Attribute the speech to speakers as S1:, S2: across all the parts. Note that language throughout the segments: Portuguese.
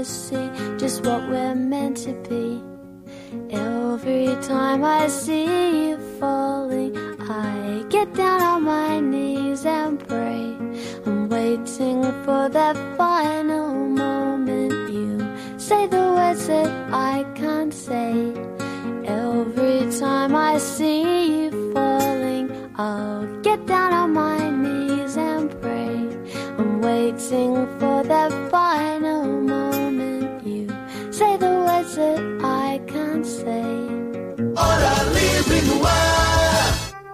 S1: see just what we're meant to be. Every time I see you falling, I get down on my knees and pray. I'm waiting for that final moment. You say the words that I can't say. Every time I see you falling, I'll get down on my knees and pray. I'm waiting for that final moment. You say the words that I can't say.
S2: Hora Livre no ar.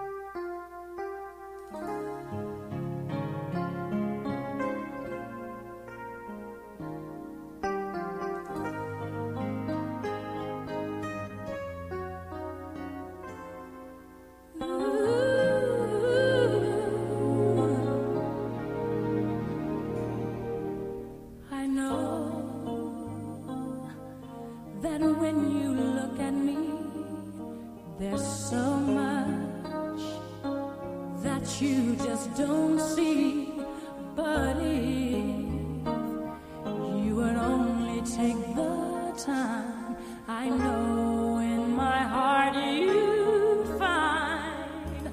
S3: I know that when you look at me, there's so much that you just don't see. But if you would only take the time, I know in my heart you'd find.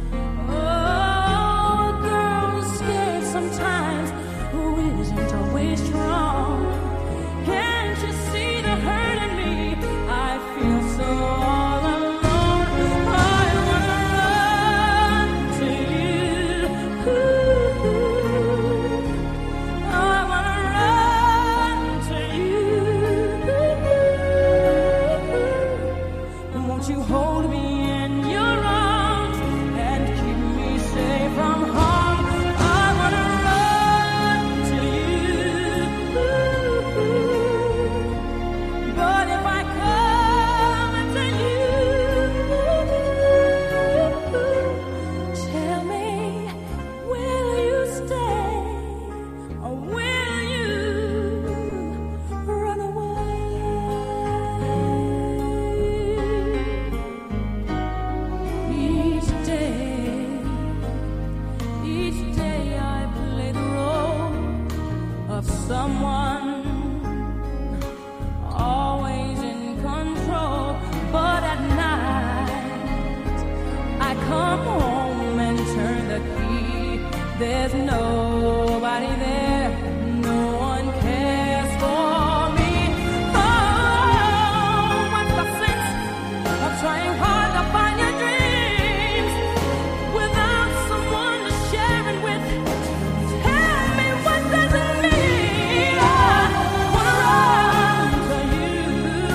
S3: Oh, a girl is scared sometimes, who isn't always strong. Can't you see the hurt in me? I feel so all alone. I wanna run to you. I wanna run to you. Won't you hold me in your arms and keep me safe from harm? I wanna run to you. But if I come to you, tell me, will you stay or will you run away? Each day I play the role of someone always in control, but at night I come home and turn the key. There's nobody there, no one cares for me. Oh, what's the sense of trying hard to find your dreams without someone to share it with? Tell me, what does it mean? I wanna run to you.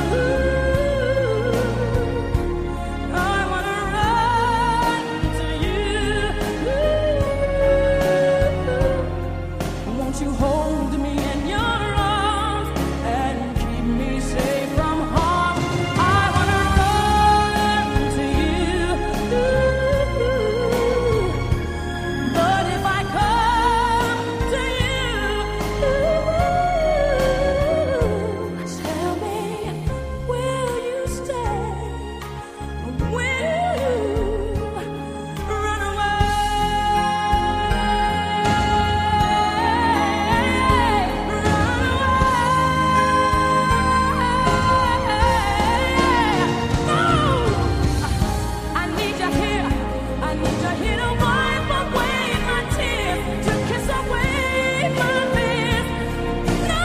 S3: I wanna run to you. Won't you hold me in your arms and keep me safe from harm? I wanna run to you. But if I come to you, tell me, will you stay or will you run away? I need you here. I need you here to wipe away my tears, to kiss away my fears. No,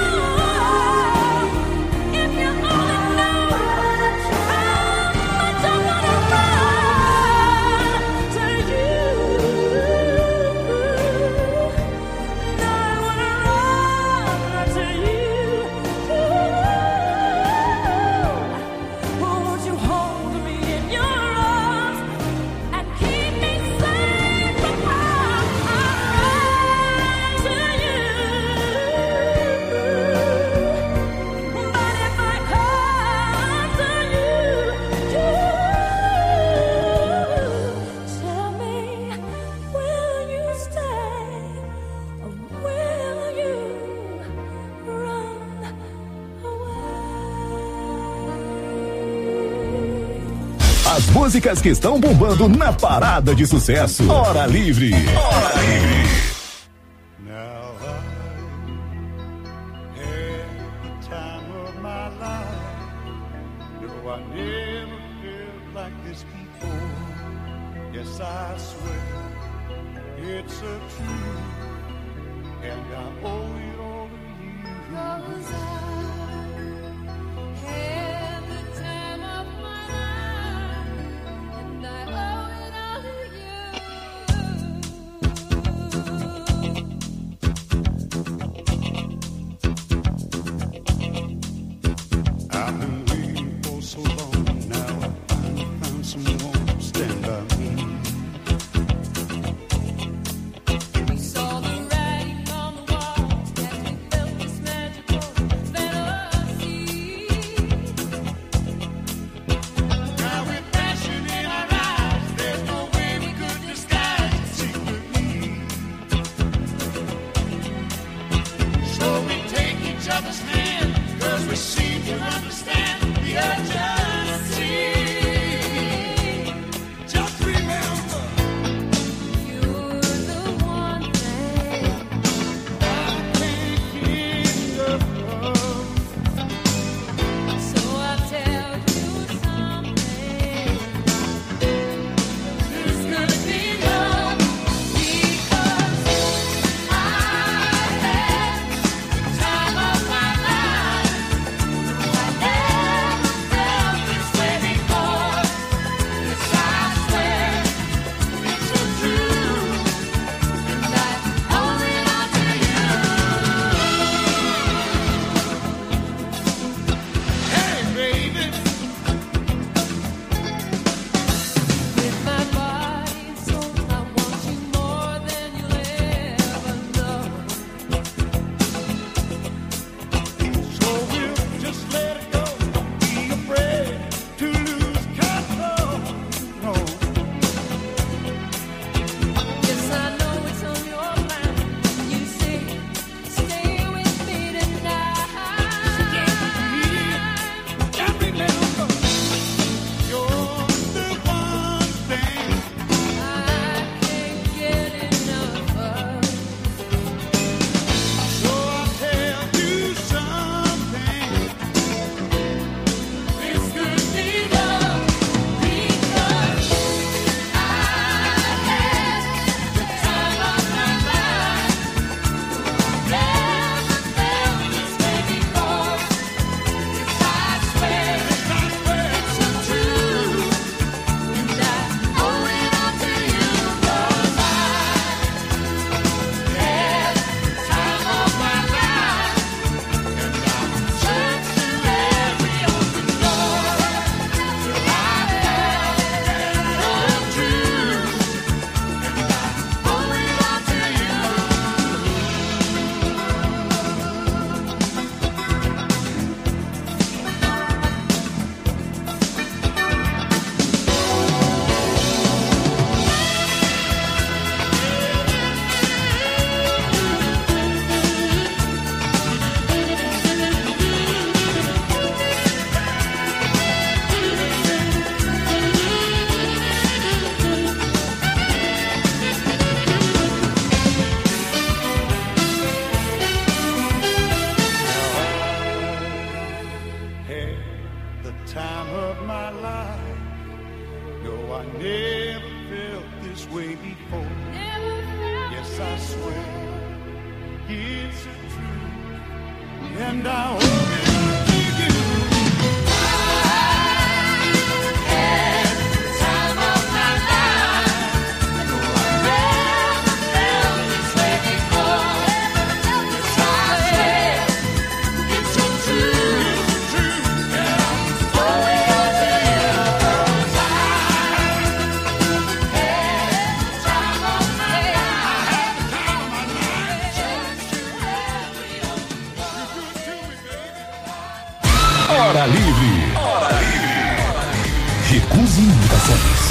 S3: if you only knew how much I wanna run to you. I wanna run to you. Won't you hold me in your arms and keep me safe from harm? I run to you. But if I come to you, tell me, will you stay or will you run away?
S4: As músicas que estão bombando na parada de sucesso. Hora Livre. Hora Livre.
S5: Now I had
S2: I never felt like this before. Yes, I swear it's a truth, and I owe it all to you. 'Cause I had the time of my life, and I owe it all to you. I've been waiting for so long now. I finally found someone to stand by me. We saw the writing on the wall as we felt this magical fantasy. Now with passion in our eyes, there's no way we could disguise it secretly. So we take each other's hand, 'cause we seem to understand the urgency. Just remember, you're the one thing I can't get enough of. So I'll tell you something. This could be love, because I had the time of my life. I never felt this way before. Yes, I swear it's so true, and I owe it all to you. Hey, baby, with my body and soul, I want you more than you'll ever know. So we'll just let it go. Don't be afraid to lose control. No. Yes, I know it's on your mind. You say, stay with me tonight. Stay with me. And remember, you're the one thing I can't get enough of. So I'll tell you something. This could be love, because I had the time of my life. Never felt this way before. Yes, I swear it's so true, and I owe it all to you. 'Cause I had the time of my life, and I searched through every open door till I found the truth, and I owe it all to you. Had the time of my life. No, I never felt this way before. Yes, I swear it's a truth, and I owe it all to you. Had the time of my life. No, I never felt this way before. Yes, I swear it's so true. Yeah, I owe it all to you. 'Cause I had the time of my life. Searched through every open door. You're good to me, baby.
S4: Hora Livre. Recuse imitações.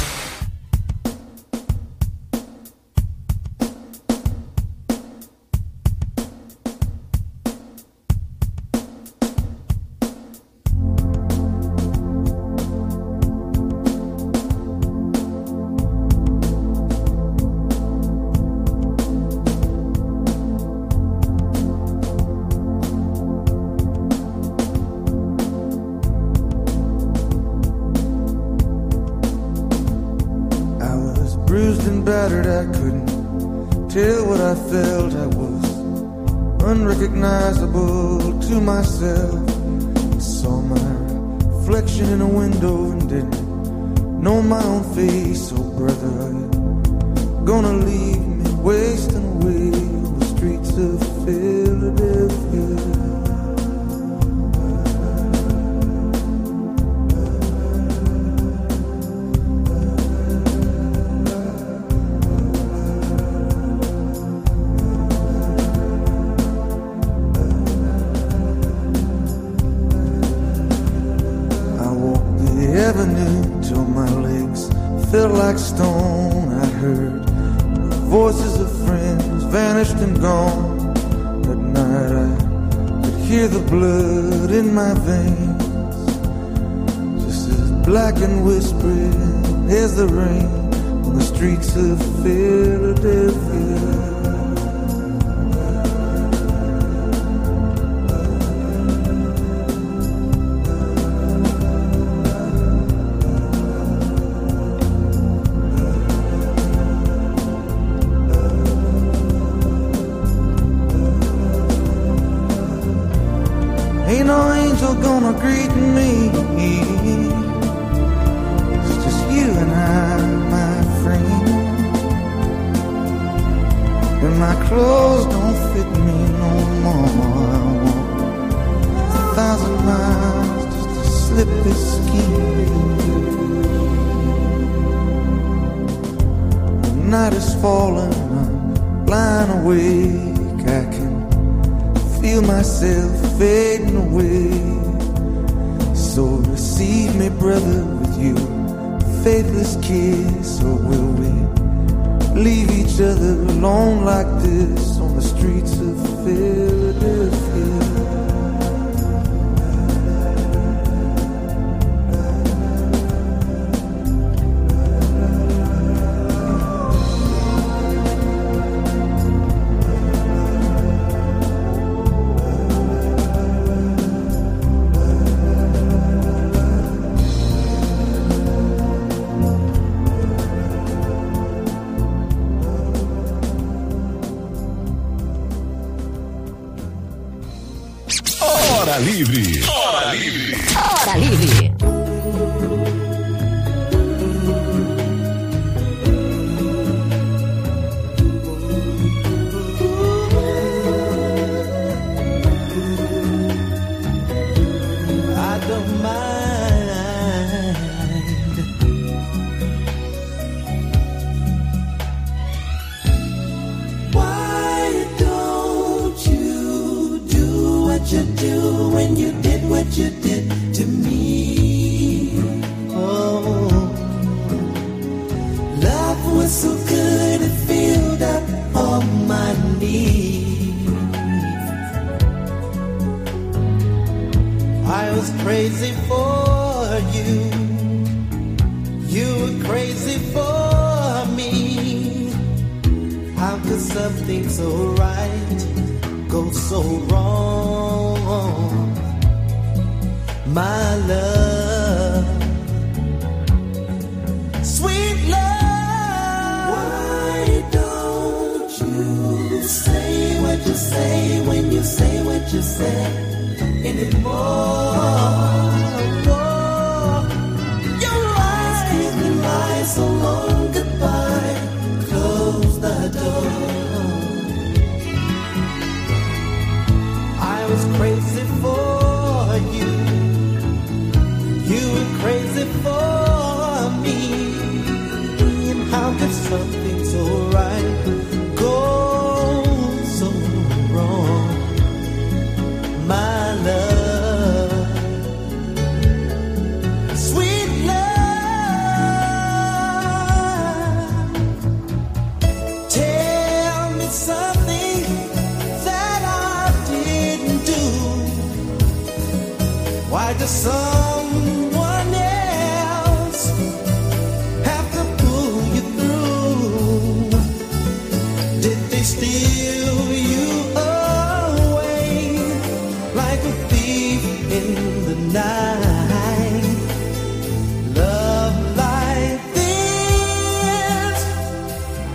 S5: battered, I couldn't tell what I felt. I was unrecognizable to myself. I saw my reflection in a window and didn't know my own face. Oh brother, are you gonna leave me wasting away on the streets of Philadelphia? Felt like stone. I heard the voices of friends vanished and gone. At night I could hear the blood in my veins, just as black and whispering as the rain on the streets of Philadelphia. Ain't no angel gonna greet me. It's just you and I, my friend. And my clothes don't fit me no more. I walk 1,000 miles just to slip this skin. The night is falling, I'm lying awake. I can feel myself fading away. So receive me, brother, with you faithless kiss. Or will we leave each other alone like this on the streets of Philadelphia?
S4: Hora Livre. Hora Livre.
S6: Hora Livre.
S5: I don't mind. Why don't you do what you do when you did what you did to me? Oh, love was so good it filled up all my needs. I was crazy for you. You were crazy for me. How could something so right go so wrong? My love, sweet love. Why don't you say what you say when you say what you say anymore? Your eyes keep me lie so long. Goodbye, close the door. I was crazy for you. You were crazy for me. And how could something so right go so wrong? My love, sweet love. Tell me something that I didn't do. Why does someone else have to pull you through? Did they steal you away like a thief in the night? Love like this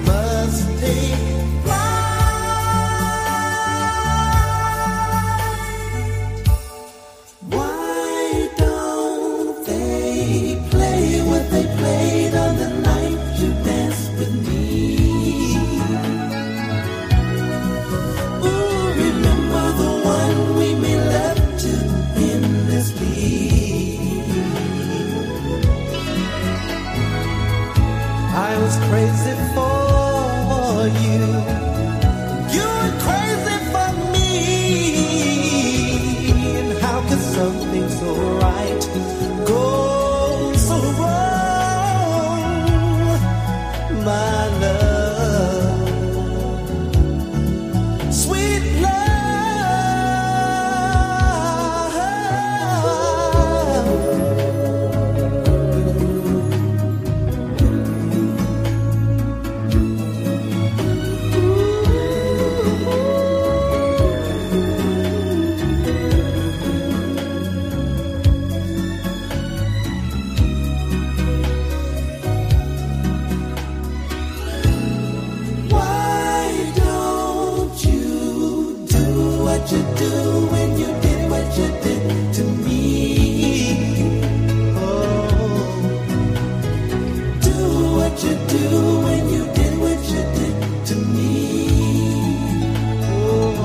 S5: 'cause something so right goes so wrong, my love, sweet love. Why don't you do what you do when you did what you did to me? Oh, do what you do when you did what you did to me. Oh,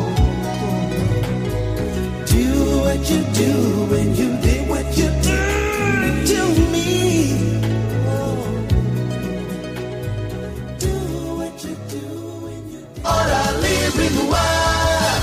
S5: do what you do when you did what you did to me. Oh, do what you do when you did. Ora livre no ar.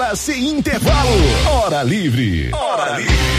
S4: Chega-se intervalo. Hora livre. Hora livre.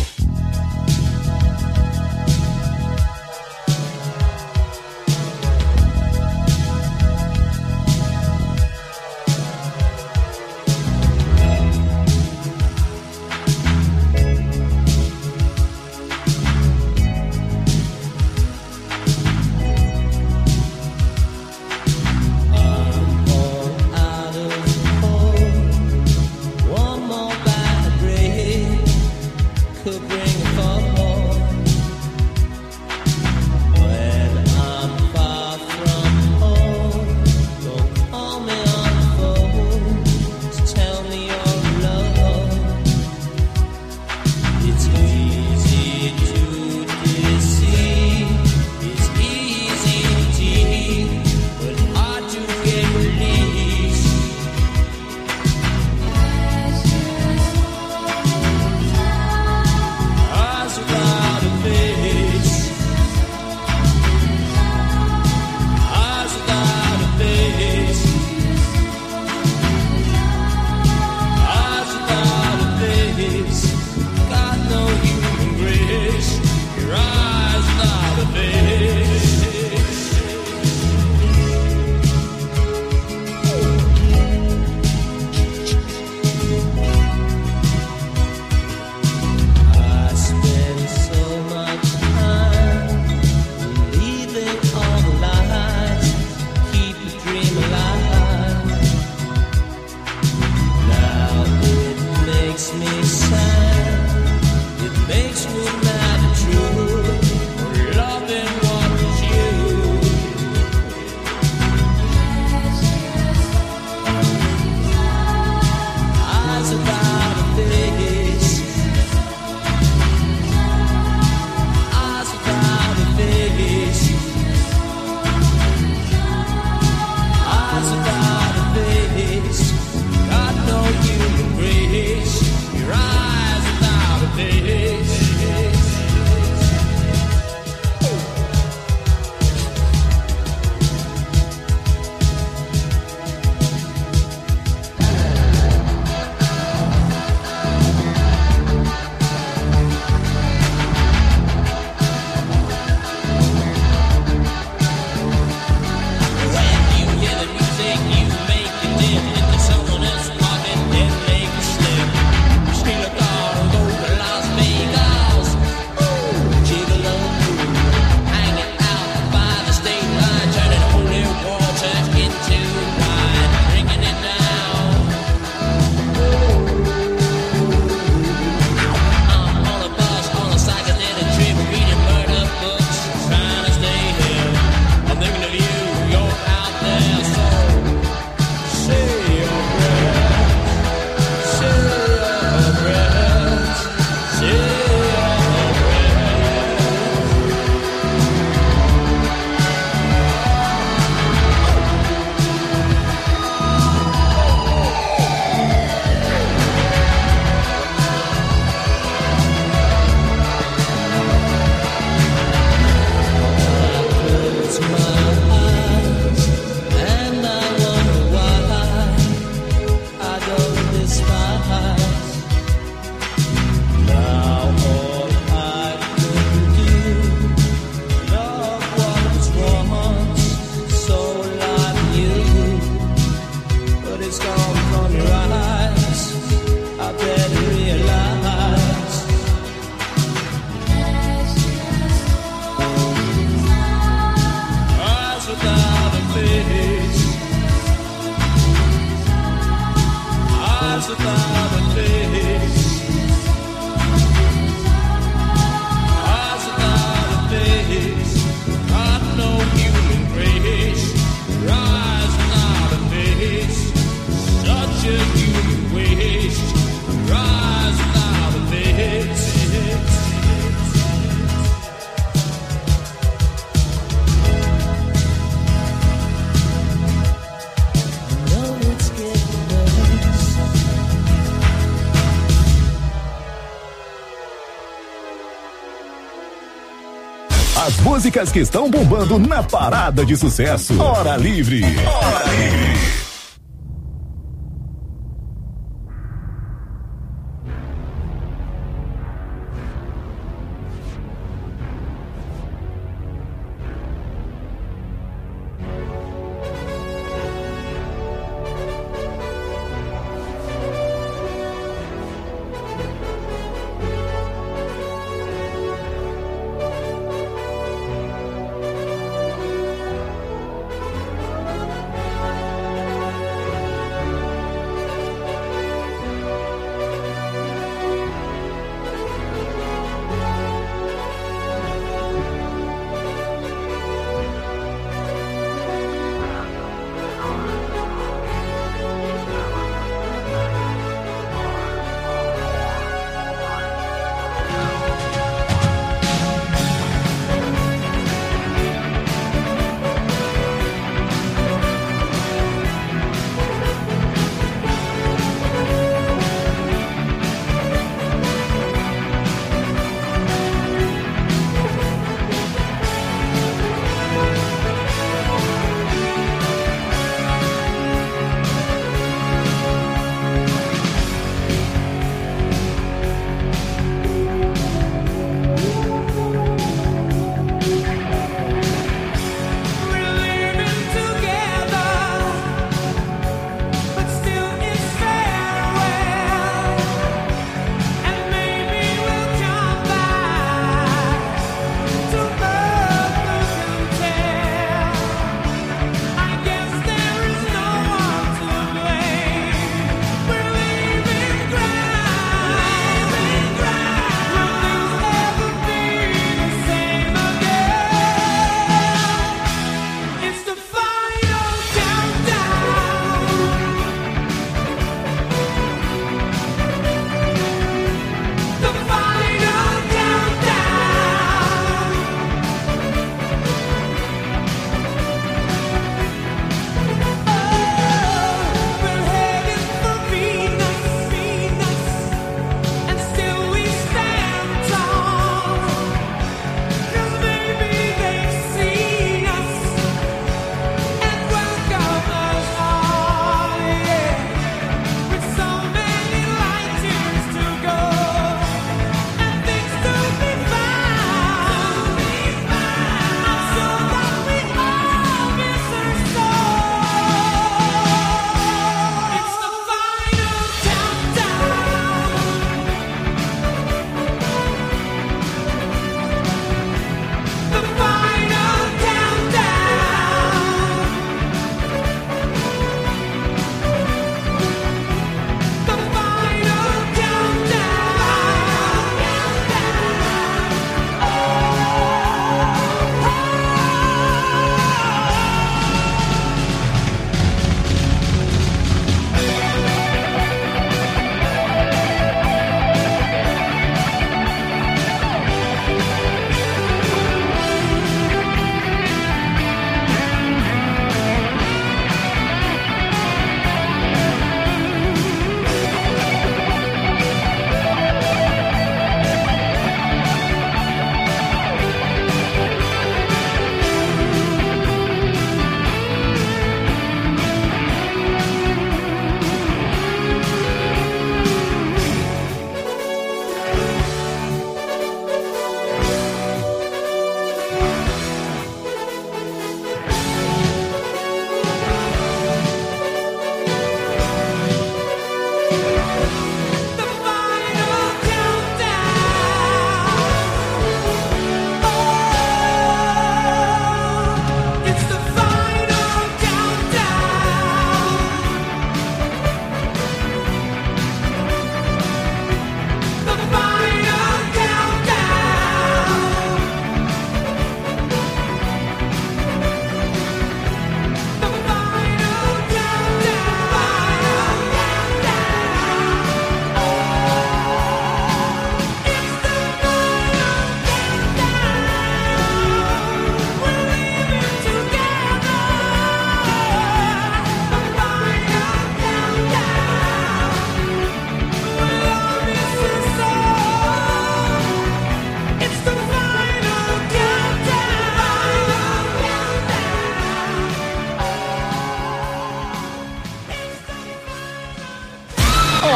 S4: As músicas que estão bombando na parada de sucesso. Hora livre. Hora livre.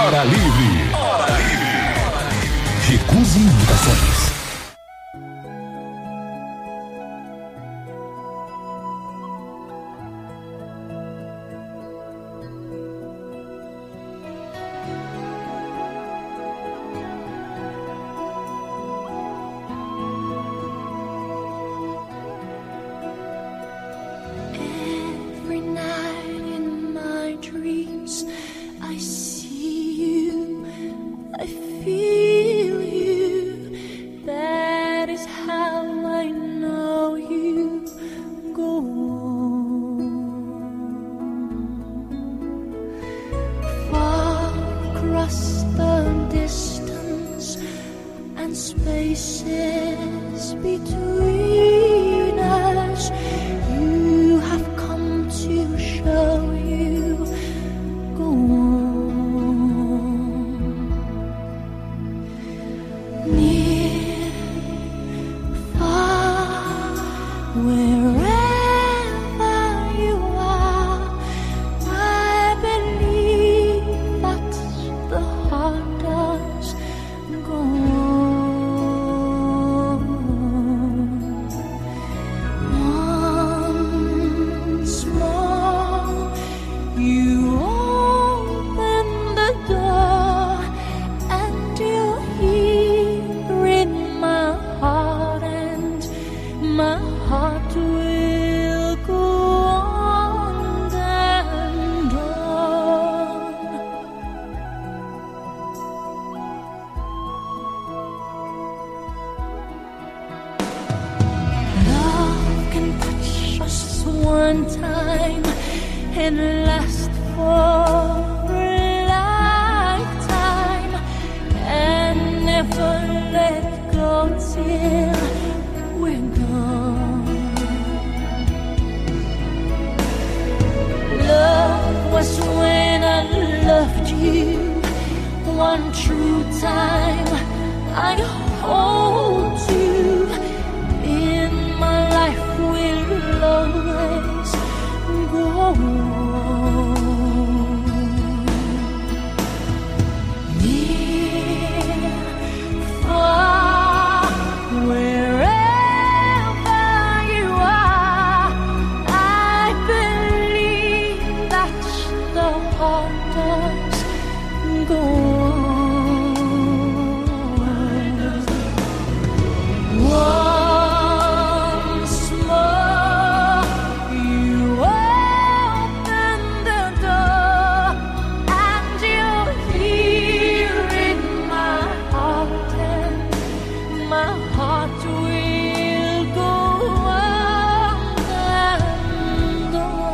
S4: Hora Livre. Hora Livre. Recuse imitações.
S1: Every night in my dreams, I see you, I feel you. That is how I know you go on. Far across the distance and spaces between us, you have come to show you go on. Near, far, wherever you are, I believe that the heart does go on. Once more, you open the door, and you're here in my heart, and my heart will go on and on. Love can touch us one time and last for a lifetime, and never let go till we're gone. Love was when I loved you one true time. I hold you in my life, will always go on. Near, far, wherever you are, I believe that the heart does go on. Once more, you open the door, and you're here in my heart, and my heart will go on and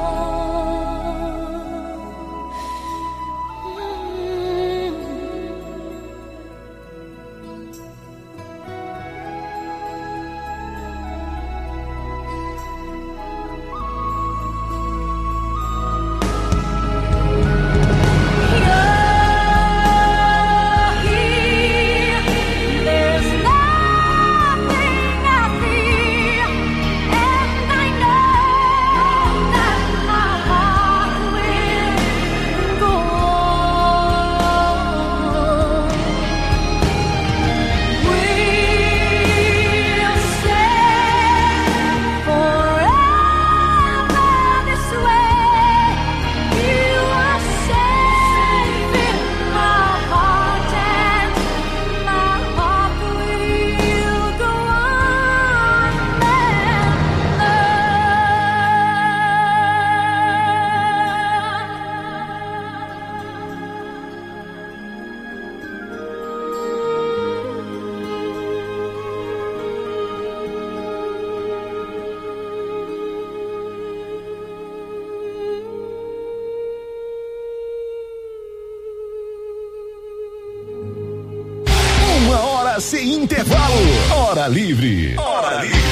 S1: There's nothing I feel, and I know that my heart will go on. We'll stay forever this way. You are safe in my heart, and my heart will go on
S4: Uma hora sem intervalo. Hora Livre. Hora Livre.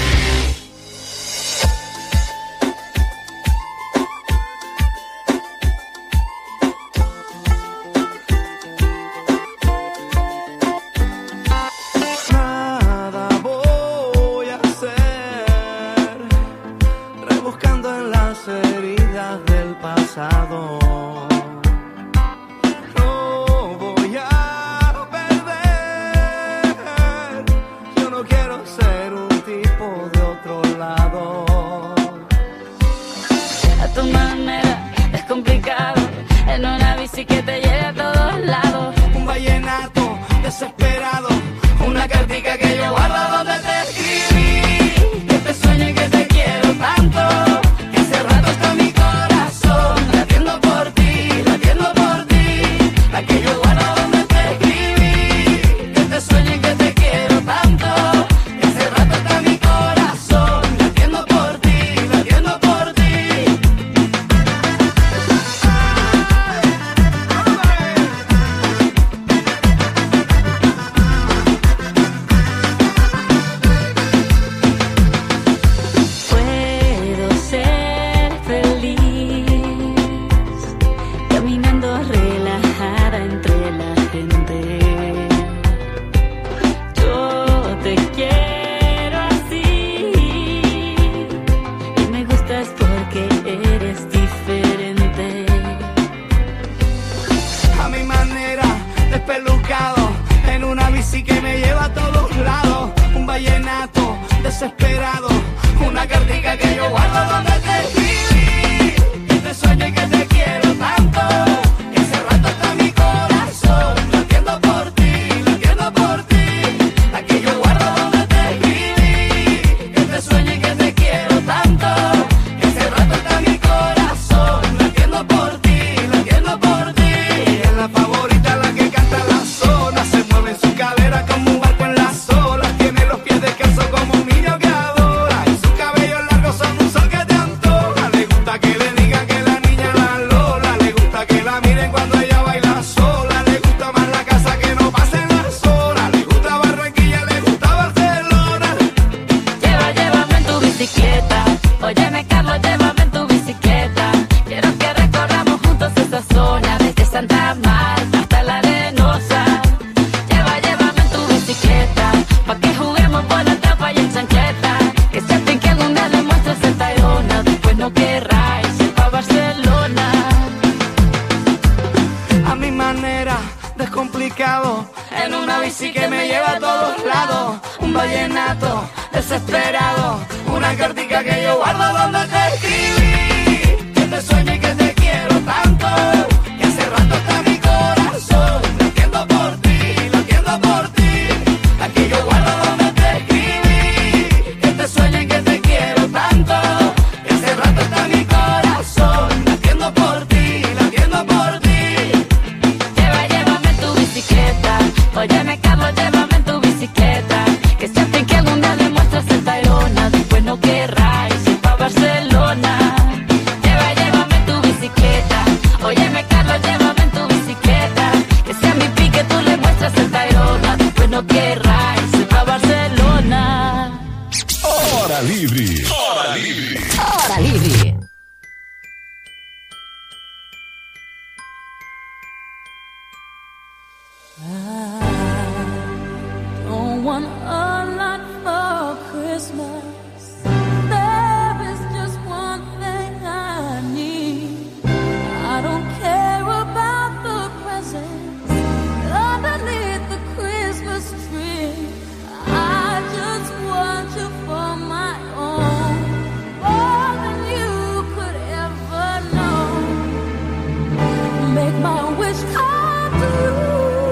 S5: Nada voy a hacer, rebuscando en las heridas del pasado. No voy
S6: descomplicado, en una bici que me lleva a todos lados, un vallenato desesperado, una cartica que yo guardo donde te escribí, que te sueño y que te quiero tanto, que hace rato está mi corazón, latiendo por ti, latiendo por ti, aquí yo guardo donde te escribí, que te sueño y que te quiero tanto, que hace rato está mi corazón, latiendo por ti, latiendo por ti.
S7: Llévame en tu bicicleta, óyeme Carlos, llévame en tu bicicleta, que siempre que algún día le muestras el Tayrona, después no querráis ir pa' Barcelona. Llévame en tu bicicleta, óyeme Carlos, llévame en tu bicicleta, que sea mi pique tú le muestras el Tayrona, después no querráis ir pa' Barcelona.
S4: Hora Livre. Hora Livre.
S7: Hora Livre.
S3: Don't want a lot for Christmas. There is just one thing I need. I don't care about the presents underneath the Christmas tree. I just want you for my own, more than you could ever know. Make my wish come true.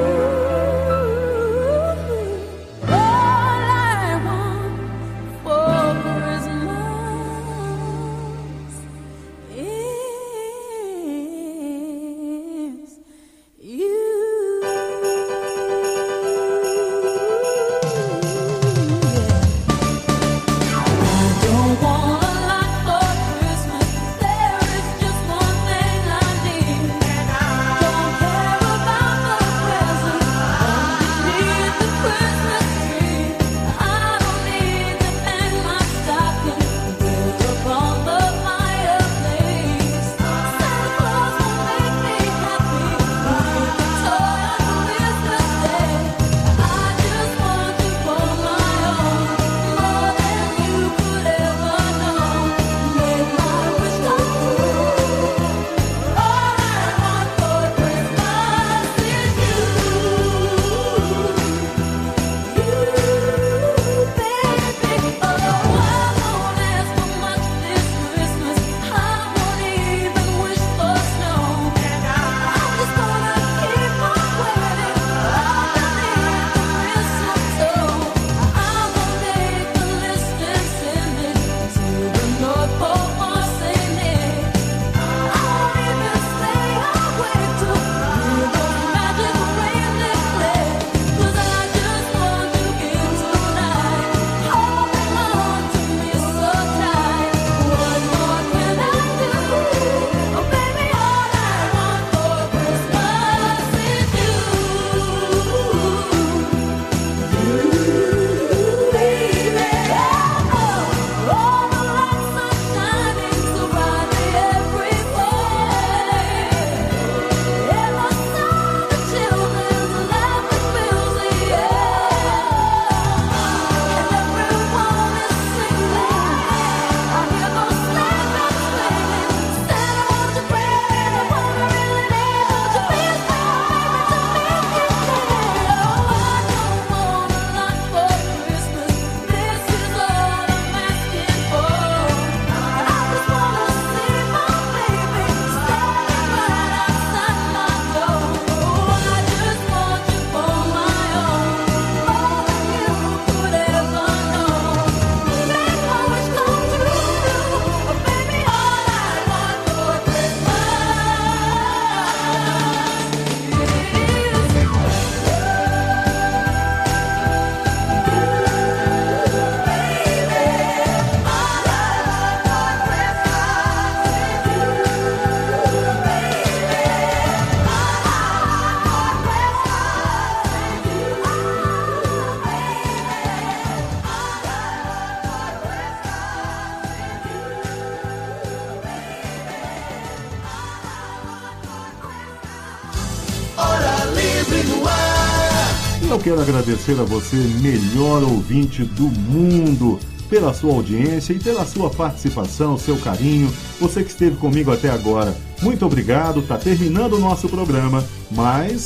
S8: Eu quero agradecer a você, melhor ouvinte do mundo, pela sua audiência e pela sua participação, seu carinho, você que esteve comigo até agora. Muito obrigado, tá terminando o nosso programa, mas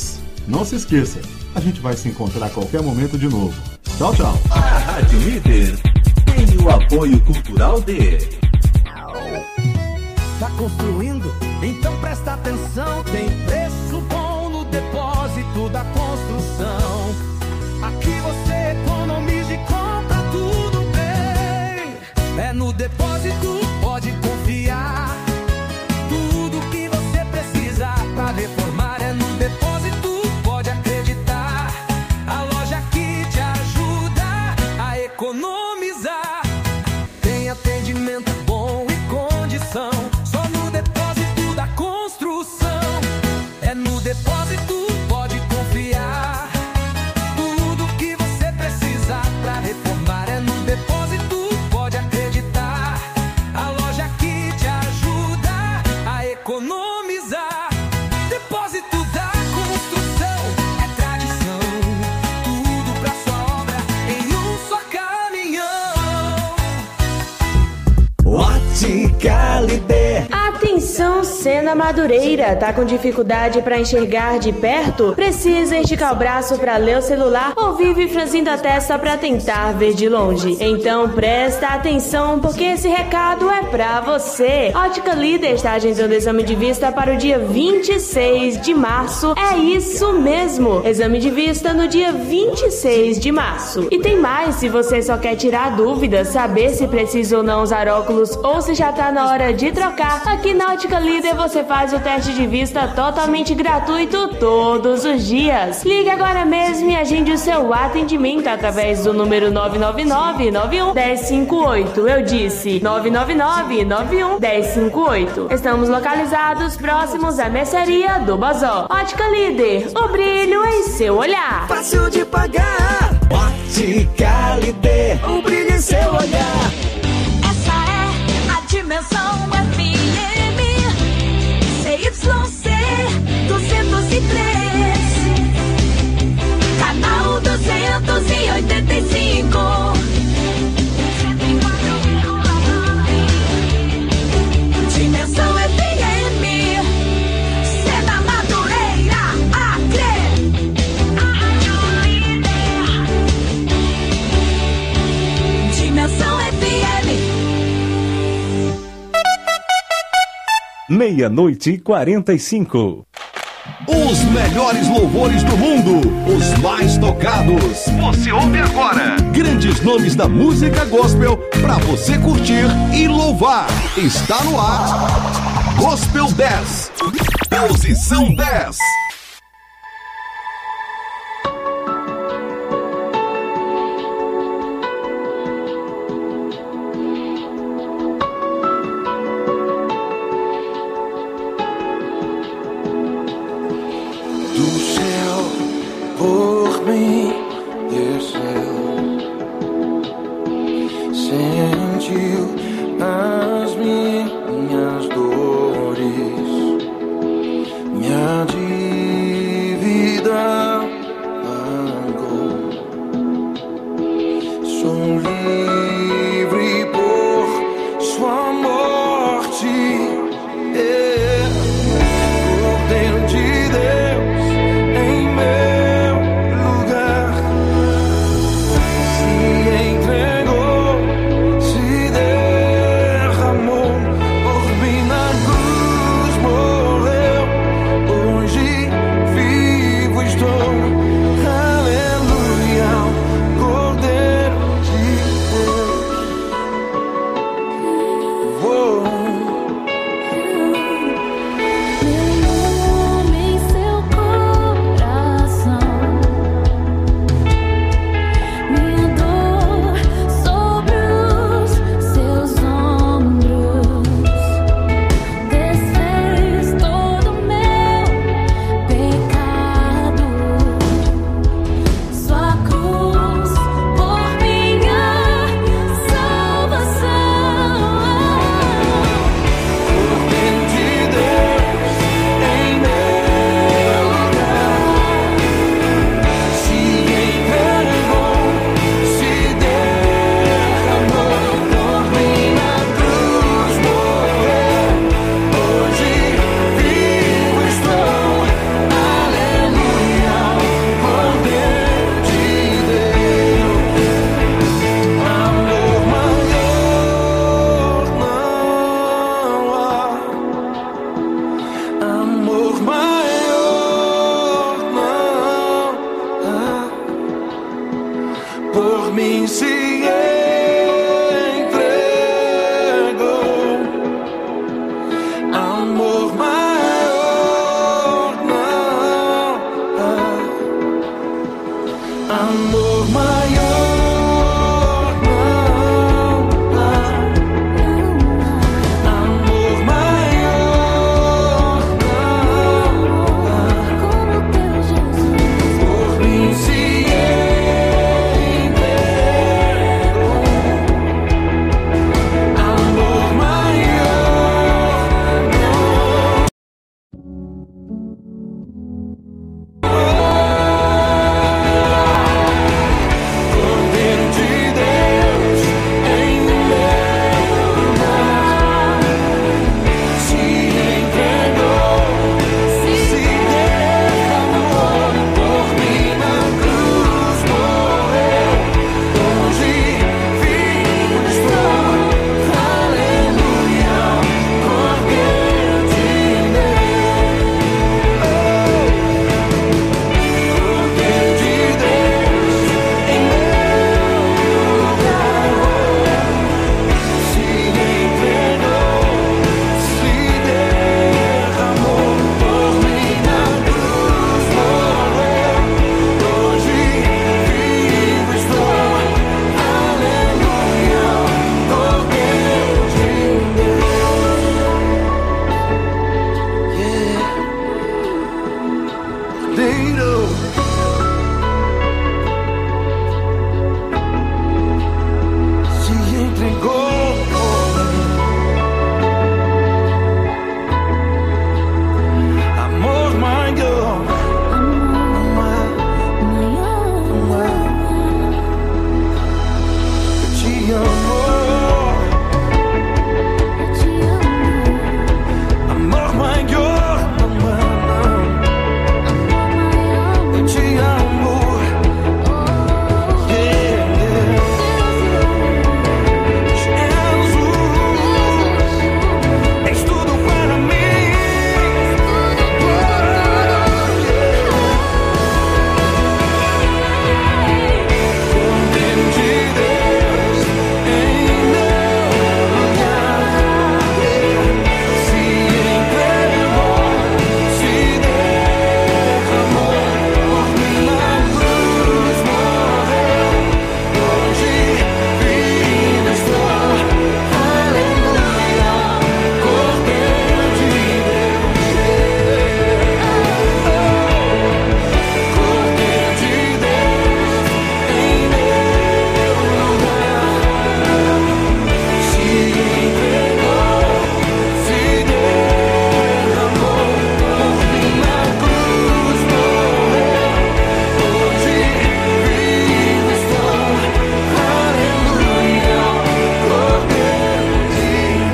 S8: Não se esqueça, a gente vai se encontrar a qualquer momento de novo. Tchau, tchau.
S4: A Rádio Líder tem o apoio cultural de...
S6: Tá construindo? Então presta atenção. Tem preço bom no depósito da construção. Aqui você economiza e compra tudo bem. É no depósito, pode confiar. Tudo que você precisa pra reformar é no depósito, pode acreditar. A loja que te ajuda a economizar. Tem atendimento bom e condição. Só no depósito da construção. É no depósito, pode confiar. Tudo que você precisa pra reformar é no depósito, pode acreditar. A loja que te ajuda a economizar. Depósito da construção é tradição. Tudo pra sua obra em um só caminhão.
S4: Ótica Líder.
S9: Atenção, Sena Madureira, tá com dificuldade para enxergar de perto? Precisa esticar o braço para ler o celular ou vive franzindo a testa para tentar ver de longe? Então presta atenção, porque esse recado é pra você. Ótica Líder está agendando exame de vista para o dia 26 de março. É isso mesmo, exame de vista no dia 26 de março. E tem mais, se você só quer tirar dúvidas, saber se precisa ou não usar óculos ou se já tá na hora de trocar, aqui na Ótica Líder você faz o teste de vista totalmente gratuito todos os dias. Ligue agora mesmo e agende o seu atendimento através do número 999-91-1058. Eu disse 999-91-1058. Estamos localizados próximos à mercearia do Bazó. Ótica Líder, o brilho em seu olhar.
S6: Fácil de pagar.
S4: Ótica Líder, o brilho em seu olhar.
S2: Essa é a dimensão FM CYC 203, canal 285. Dimensão FM, Sena Madureira, Acre. Dimensão FM.
S4: 00:45. Os melhores louvores do mundo, os mais tocados. Você ouve agora. Grandes nomes da música gospel pra você curtir e louvar. Está no ar. Gospel 10. Posição 10.
S5: Do céu por mim desceu, sentiu as minhas dores, me por mim se entregou. Amor maior não há. Amor maior não há. Amor maior não há.
S1: Como teu Jesus.
S5: Por mim se entregou. Amor maior não há. Cordeiro de Deus em meu lugar se entregou, se derramou por mim na cruz, morreu. Hoje vivo estou, aleluia. Cordeiro de Deus, Cordeiro de Deus em meu lugar se entregou, se derramou por mim na cruz, morreu. Hoje vivo estou, aleluia. Cordeiro de Deus, se entregou por mim. Amor maior não há, não há. Eu te amo. Amor maior não há, não. Eu te amo. Yeah, yeah. Jesus, és tudo para mim. Cordeiro de Deus em meu lugar se entregou, se derramou por mim na cruz, morreu. Hoje vivo estou, aleluia. Cordeiro de Deus, Cordeiro de Deus em meu lugar se entregou, se derramou por mim na cruz, morreu. Hoje vivo estou, aleluia. Cordeiro de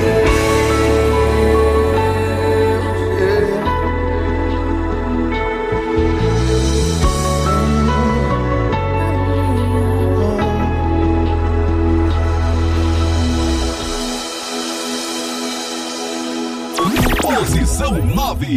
S4: Posição 9.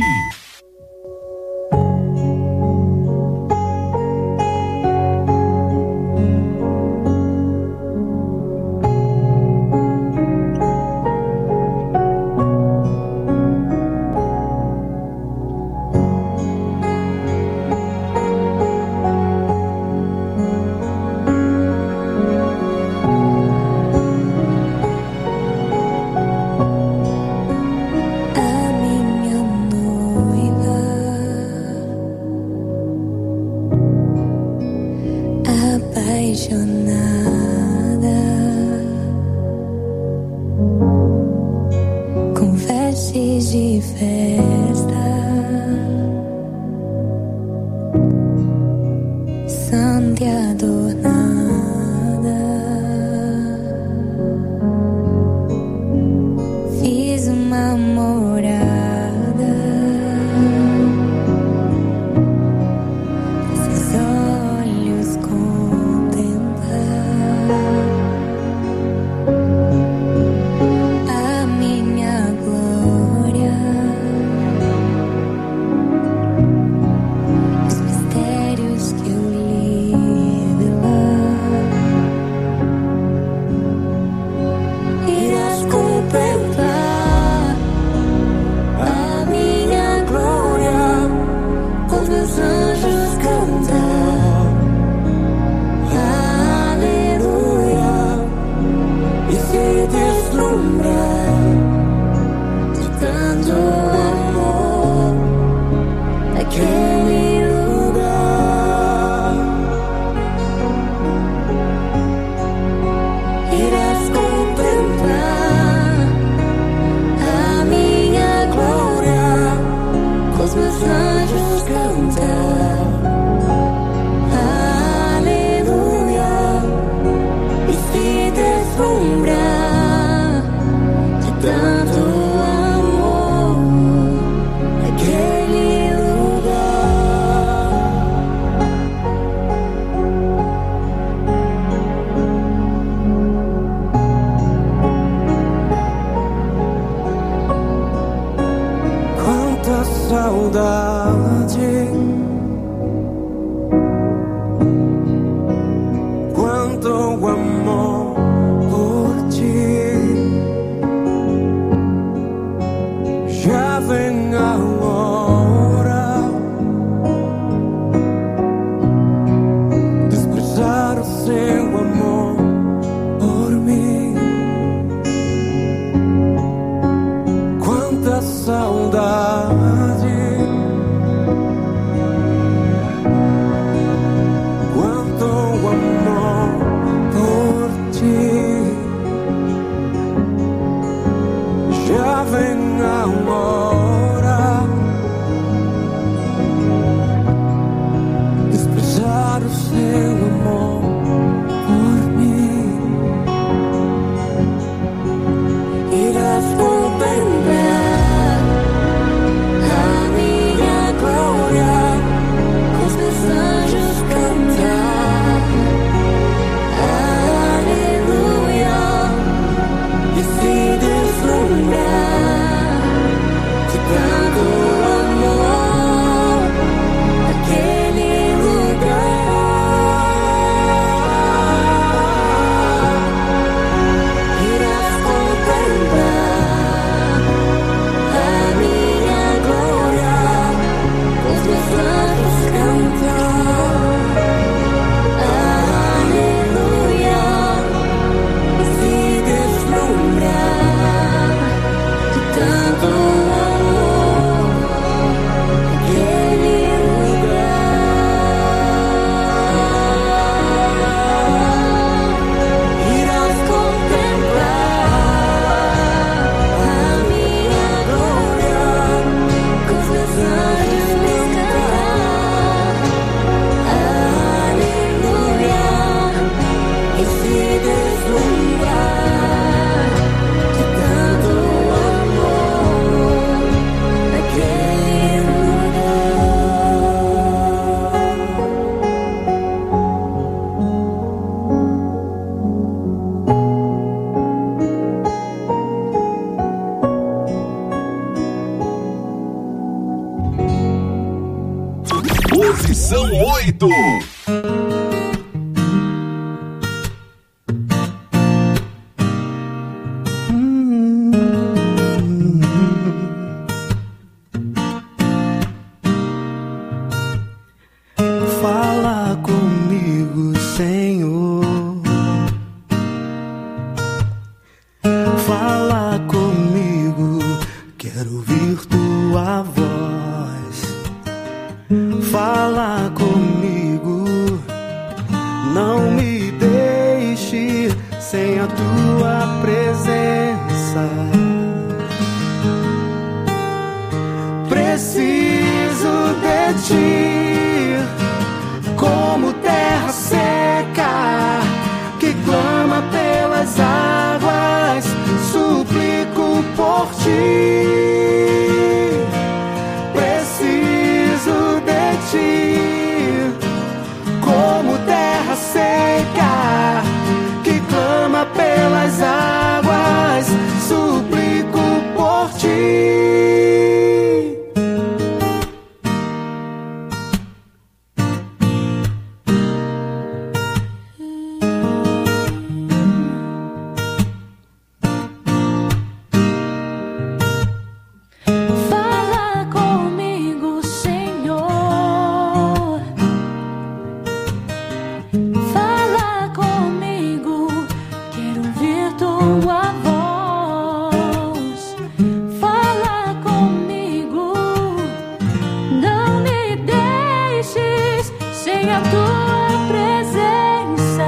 S1: A minha noiva, apaixonada, com vestes de festa, santa e adornada. Fiz uma morada, seus olhos contemplar a minha glória, os mistérios que eu li revelar.
S5: amor por ti. Já vem a hora de expressar o seu amor por mim. Quanta saudade, quanto amor por ti. Já vem a hora de expressar o seu amor por mim.
S1: Irás contemplar a minha glória, com os meus anjos cantar aleluia, e se deslumbrar de tanto amor naquele lugar. Irás contemplar a minha glória, com os meus anjos cantar aleluia, e se deslumbrar de tanto amor naquele lugar. Irás contemplar a minha glória, com os meus anjos cantar aleluia, e se deslumbrar de tanto amor naquele
S4: Posição 8.
S5: Fala comigo, Senhor. Fala comigo, quero ouvir tua voz. Fala comigo, não me deixe sem a tua presença. Preciso de ti, como terra seca que clama pelas águas, suplico por ti. Preciso de ti, como terra seca que clama pelas águas, suplico por ti.
S3: Fala comigo, Senhor. Fala comigo, quero ouvir tua voz. Fala comigo, não me deixes sem a tua presença.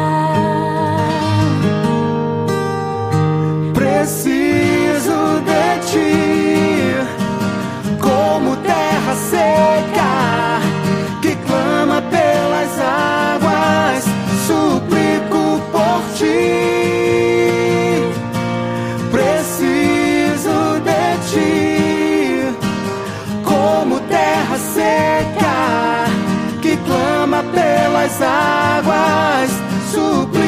S5: Preciso de ti, como terra seca que clama pelas águas, suplico por ti. Preciso de ti, como terra seca que clama pelas águas, suplico